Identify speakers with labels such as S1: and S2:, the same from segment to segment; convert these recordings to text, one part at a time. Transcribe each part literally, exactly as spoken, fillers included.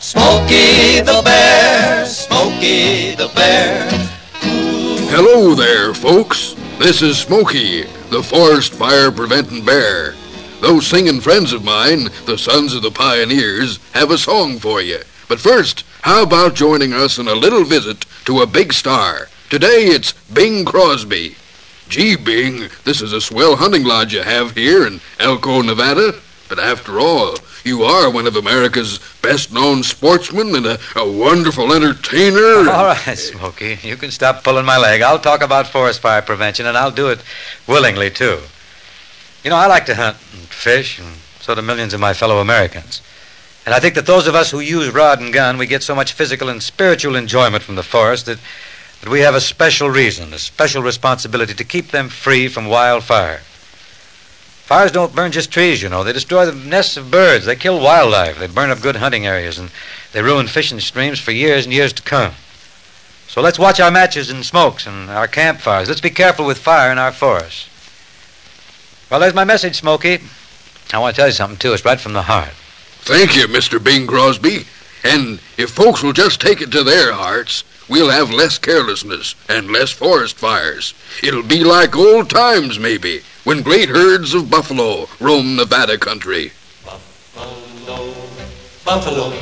S1: Smokey the Bear, Smokey the Bear.
S2: Hello there, folks. This is Smokey, the forest fire preventing bear. Those singing friends of mine, the Sons of the Pioneers, have a song for you. But first, how about joining us in a little visit to a big star? Today it's Bing Crosby. Gee, Bing, this is a swell hunting lodge you have here in Elko, Nevada. But after all, you are one of America's best-known sportsmen and a, a wonderful entertainer.
S3: All right, Smokey, you can stop pulling my leg. I'll talk about forest fire prevention, and I'll do it willingly, too. You know, I like to hunt and fish, and so do millions of my fellow Americans. And I think that those of us who use rod and gun, we get so much physical and spiritual enjoyment from the forest that, that we have a special reason, a special responsibility to keep them free from wildfire. Fires don't burn just trees, you know. They destroy the nests of birds. They kill wildlife. They burn up good hunting areas, and they ruin fishing streams for years and years to come. So let's watch our matches and smokes and our campfires. Let's be careful with fire in our forests. Well, there's my message, Smokey. I want to tell you something, too. It's right from the heart.
S2: Thank you, Mister Bing Crosby. And if folks will just take it to their hearts, we'll have less carelessness and less forest fires. It'll be like old times, maybe, when great herds of buffalo roam Nevada country.
S1: Buffalo, buffalo,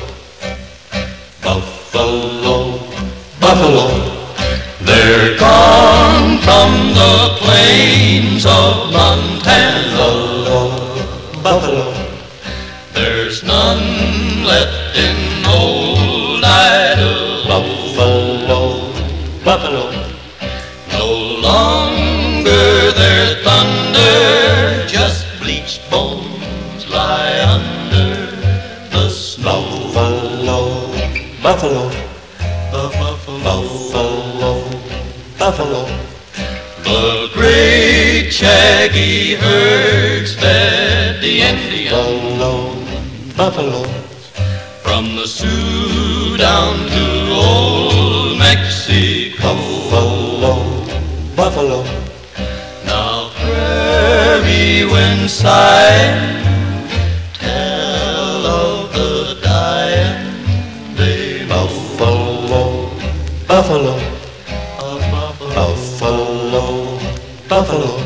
S1: buffalo, buffalo. They're gone from the plains of Montana. Buffalo. There's none left in old Idaho. Buffalo, buffalo. No longer their thunder, just bleached bones lie under the snow. Buffalo, buffalo, the buffalo, buffalo, buffalo. The great shaggy herds fed the Indian buffalo, buffalo. From the Sioux down to old Mexico. Buffalo, buffalo. Now prairie winds sighing, tell of the dying day. Buffalo, buffalo, buffalo, buffalo.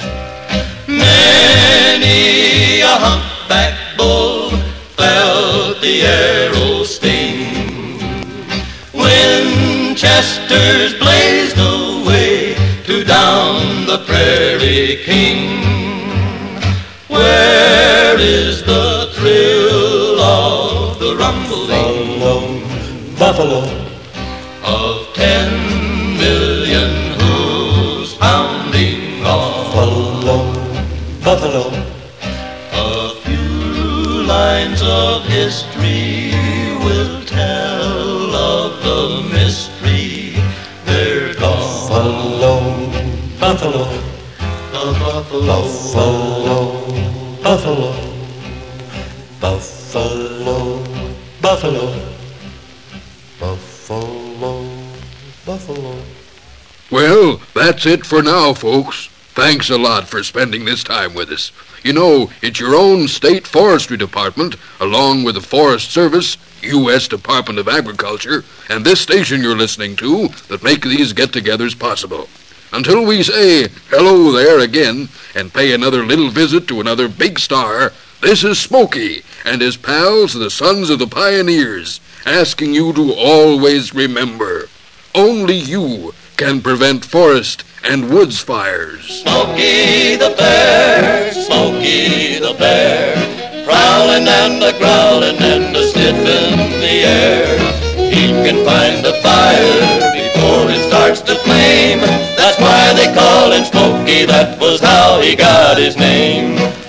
S1: Many a humpback bull felt the arrow sting. Winchesters blazed away to down the Prairie King. Where is the thrill of the rumbling buffalo, buffalo of ten million hooves pounding on? Buffalo, buffalo. A few lines of history will tell of the mystery. They're gone. Buffalo, buffalo, the buffalo, buffalo, buffalo, buffalo, buffalo, buffalo, buffalo.
S2: Well, that's it for now, folks. Thanks a lot for spending this time with us. You know, it's your own state forestry department, along with the Forest Service, U S Department of Agriculture, and this station you're listening to that make these get-togethers possible. Until we say hello there again and pay another little visit to another big star, this is Smokey and his pals, the Sons of the Pioneers, asking you to always remember, only you can prevent forest and woods fires.
S1: Smokey the Bear, Smokey the Bear, prowling and a-growling and a-sniffing the air. He can find the fire before it starts to flame. That's why they call him Smokey, that was how he got his name.